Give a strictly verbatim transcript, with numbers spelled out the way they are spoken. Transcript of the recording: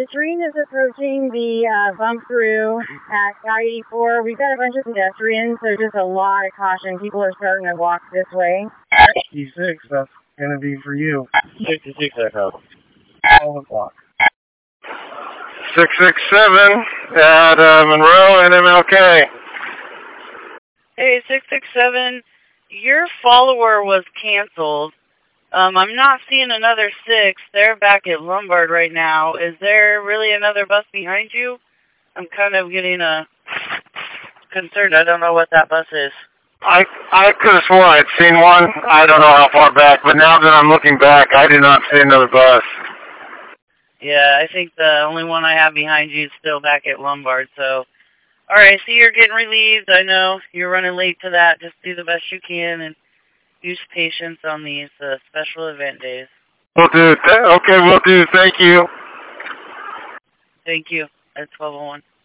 train is approaching the uh, bump through at I eighty-four. We've got a bunch of pedestrians, so just a lot of caution. People are starting to walk this way. sixty-six, that's going to be for you. sixty-six, Echo. twelve o'clock. six six seven at uh, Monroe and M L K. Hey, six six seven, your follower was canceled. Um, I'm not seeing another six. They're back at Lombard right now. Is there really another bus behind you? I'm kind of getting uh, concerned. I don't know what that bus is. I I could have sworn I'd seen one. I don't know how far back, but now that I'm looking back, I did not see another bus. Yeah, I think the only one I have behind you is still back at Lombard, so... Alright, I see you're getting relieved. I know you're running late to that. Just do the best you can and use patience on these uh, special event days. Will do. Okay, will do. Thank you. Thank you. At twelve oh one.